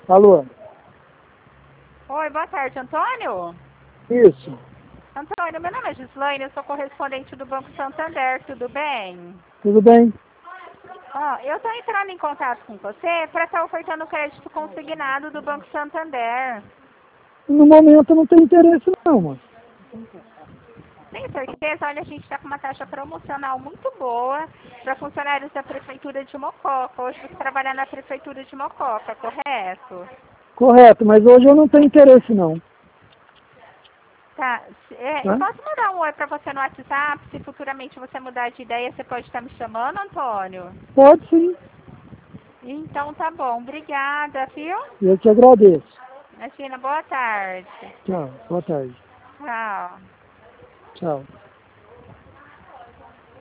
Alô? Oi, boa tarde, Antônio. Isso. Antônio, meu nome é Gislaine, eu sou correspondente do Banco Santander, tudo bem? Tudo bem? Eu estou entrando em contato com você para estar ofertando crédito consignado do Banco Santander. No momento não tem interesse não, mano. Tem certeza? Olha, a gente está com uma taxa promocional muito boa para funcionários da Prefeitura de Mococa. Hoje você trabalha na Prefeitura de Mococa, correto? Correto, mas hoje eu não tenho interesse não. Tá. Eu Tá? posso mandar um oi para você no WhatsApp? Se futuramente você mudar de ideia, você pode estar me chamando, Antônio? Pode sim. Então tá bom. Obrigada, viu? Eu te agradeço. Imagina, boa tarde. Tchau. Boa tarde. Tchau. Tchau.